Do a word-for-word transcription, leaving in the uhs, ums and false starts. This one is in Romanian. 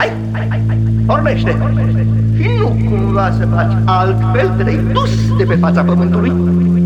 Hai, hai, hai, hai, pornește! Și nu cumva să faci altfel, te-ai dus de pe fața pământului.